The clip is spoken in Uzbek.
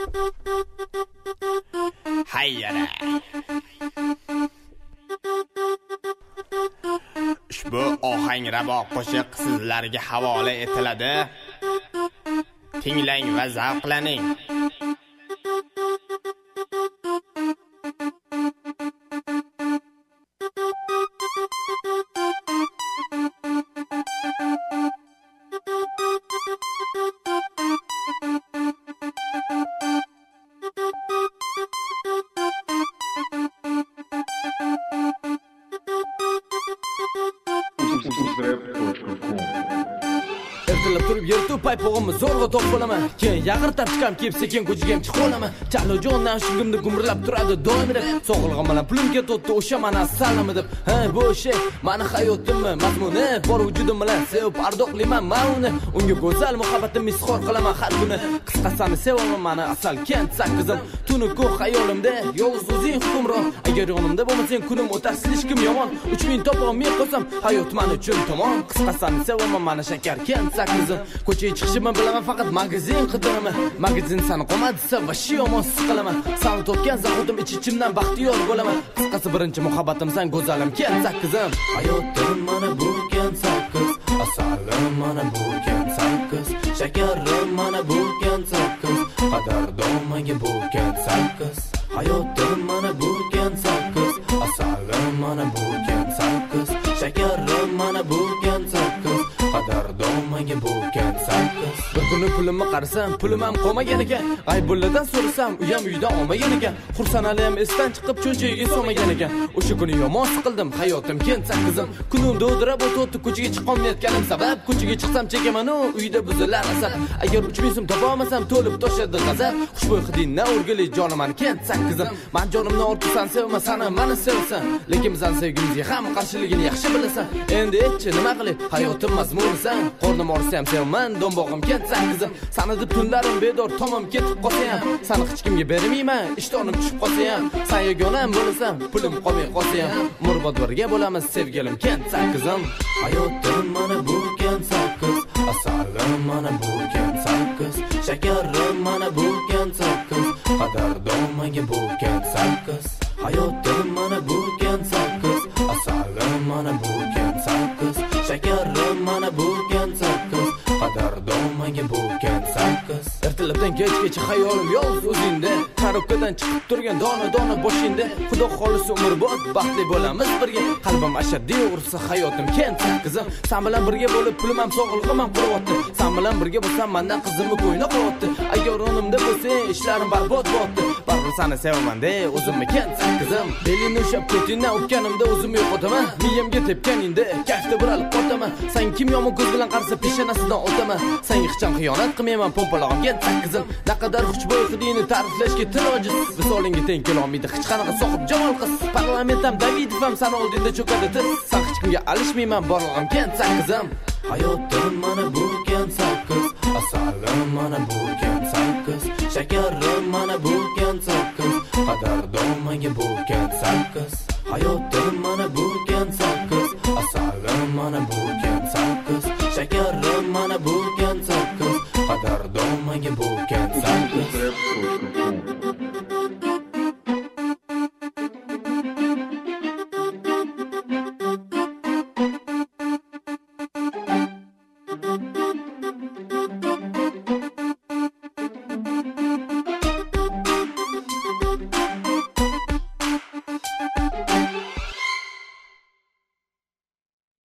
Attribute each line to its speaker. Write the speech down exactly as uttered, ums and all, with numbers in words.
Speaker 1: Hayyara. Ushbu ohang rabo qo'shiq sizlarga havola etiladi. Tinglang va zavqlaning.
Speaker 2: Ertalab turib yertib paypog'imni zo'rg'a top bo'laman. Keyin yag'irtab chiqam, kelib sekin ko'chaga ham chiqib olaman. Chalojondan shugimni gumurlab turadi doim deb. Sog'lig'im bilan pulimga to'tdi o'sha mana salom deb. Ha, bu shay meni hayotimni mazmuni, bor vujudim bilan sevib ardoqliman men uni. Unga go'zal muhabbatimni izhor qilaman har kuni. Qisqasini sevaman meni asal kent sakizim. Tuni ko'k hayolimda yolg'iz o'zing hukmron. Agar yonimda bo'lmasang kunim o'tar silishkim yomon. uch ming topolmay qolsam hayot men uchun tamom. Qisqasini sevaman meni shakar kent sakizim. Ko'chaga chiqishimni bilaman faqat magazin qidiraman. Magazin sani qo'madisa va shu yomon siqilaman. Sani topgan zahotim ich-ichimdan baxtiyor bo'laman. Qisqasi birinchi muhabbatim sen go'zalim kent sakizim. Hayotim mana bu kent sakiz. Asalim mana bu kent sakiz. Shakarim mana bu kent sakiz. Qadrdomaga bu kent sakiz. Hayotim mana bu kent sakiz. Asalim mana bu kent sakiz. Shakarim mana bu kent sakiz. Qadrdomaga bu kent sakiz. Bir kuni pulimni qarasam, pulim ham qolmagan ekan. G'aybulladan so'rasam, u ham uydan olmagan ekan. Xursanalim ham esdan chiqib cho'nchagiga solmagan ekan. O'sha kuni yomon siqildim, hayotim kent sakizim. Kunim do'dirab o'tib ko'chaga chiqolmayotganim sabab, ko'chaga chiqsam chekaman u uyda buzilar asab. Agar uch ming so'm topa olmasam, to'lib toshadi g'azab. Xushbo'y hidingdan o'rgili jonim meni kent sakizim. Men jonimni ortiqsan sevma, sani meni sevsan. Lekin bizning sevgimizga ham qarshiligini yaxshi bilasan. Endi chi nima qilib hayotim mazmunsan? Qornim orsa ham sevman, do'mbog'im kent sakizim. Sani deb tunlarim bedor tomim ketib qolsa ham, sani hech kimga bermayman, ishtonim tushib qolsa ham, sen yagonam bo'lasam, pulim qolmay qolsa ham, umrbod birga bo'lamiz sevgilim kent sakizim. Hayotim mana bu kent sakiz, asalim mana bu kent sakiz, shakarim mana bu kent sakiz, qadrdomaga bu kent sakiz. Hayotim mana bu kent sakiz, asalim mana bu kent sakiz, shakarim mana bu kent sakiz, qadrdomaga bu kent sakiz. Ertalabdan kechgacha hayolim yolg'iz o'zingda, karobkadan chiqib turgan dona-dona boshingda. Xudo xolisi umrbod baxtli bo'lamiz birga. Qalbim ashaddiy ursa hayotim kent sakizim. Sen bilan birga bo'lib pulim ham sog'lig'im ham quryapti. Sen bilan birga bo'lsam mendan qizimni ko'yna qo'yapti. Agar yonimda bo'lsang ishlarim barbod bo'ldi. Baribir seni sevaman-da, o'zimni kent sakizim. Belingni ushlab ko'tingdan o'pganimda o'zimni yo'qotaman. Miyamga tepganingda kafta buralib qotaman. Sen kim yomon ko'z bilan qarasa peshanasidan o'taman. Senga hech ham xiyonat qilmayman, pompalog'im kent sakizim. Naqadar xushbo'y hidingni ta'riflashga til ojiz. Visolinga teng kelolmaydi hech qanaqa sohib jamol qiz. Parlamentam Davidov ham sen oldingda cho'kadi tiz. Sen hech kimga alishmayman, borlig'im kent sakizim. Hayotim mana bu kent sakiz, asalim mana bu kent sakiz, shakarim mana bu kent sakiz, qadrdomaga bu kent sakiz. Hayotim mana bu kent sakiz, asalim mana bu kent sakiz, shakarim mana bu kent sakiz, qadrdomaga bu kent sakiz.